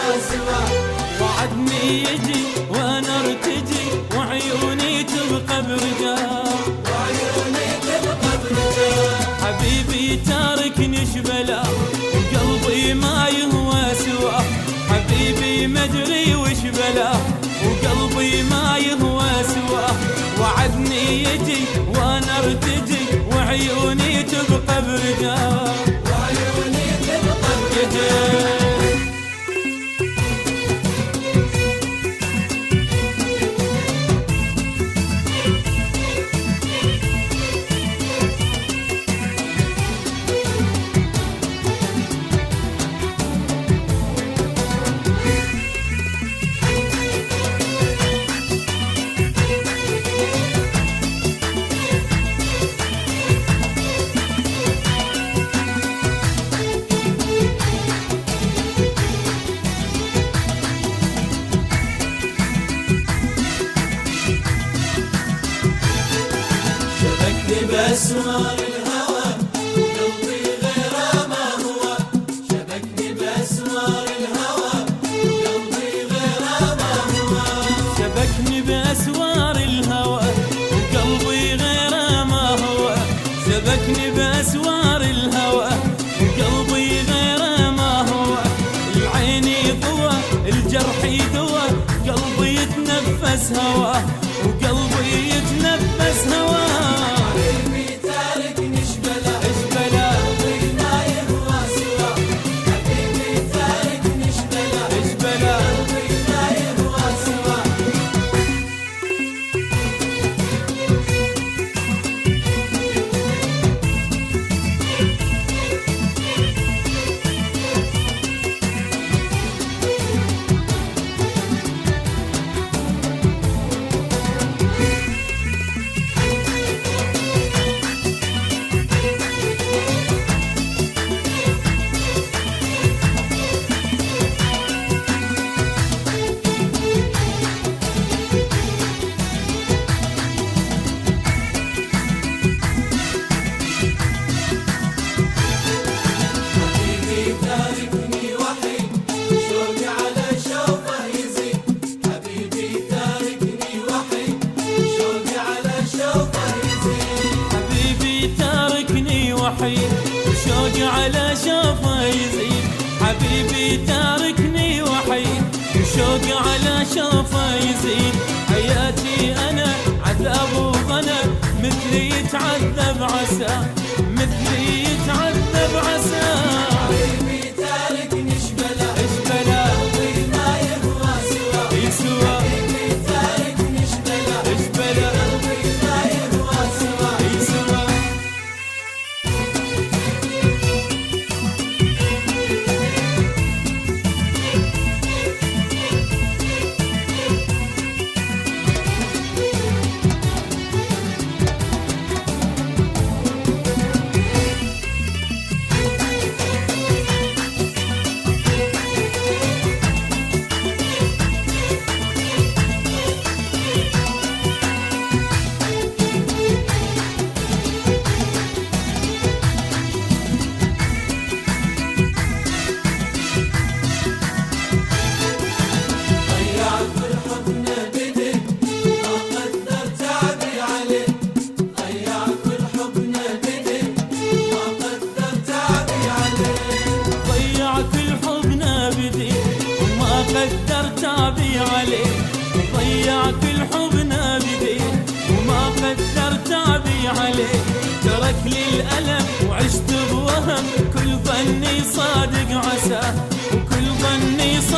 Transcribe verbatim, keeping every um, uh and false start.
وعدني يجي وانا ارتجي وعيوني تبقى برجال حبيبي تاركني شبلا وقلبي ما يهوى سواه حبيبي مدري وش بلا وقلبي ما يهوى سواه وعدني يجي وانا ارتجي وعيوني تبقى برجال وعيوني تبقى برجال بأسوار الهوى وقلبي غير ما هو شبكني بأسوار الهوى وقلبي غير ما هو شبكني بأسوار الهوى وقلبي غير ما هو شبكني بأسوار الهوى وقلبي غير ما هو العيني ضوى الجرح دوا قلبي يتنفس هواه وقلبي يتنفس هواه شوقي على شوفه يزيد حبيبي تاركني وحيد شوقي على شوفه يزيد حياتي انا عذاب وغنى مثلي يتعذب عسى مثلي يتعذب عسى حبيبي تاركني شبلا شبلا قلبي ما يهوى سوا يسوى حبيبي تاركني شبلا شبلا قلبي ما يهوى سوا يسوى قدر تعبي عليه ضيع كل حبنا بديه وما قدر تعبي عليه ترك لي الألم وعشت بوهم كل ظني صادق عساه وكل ظني صادق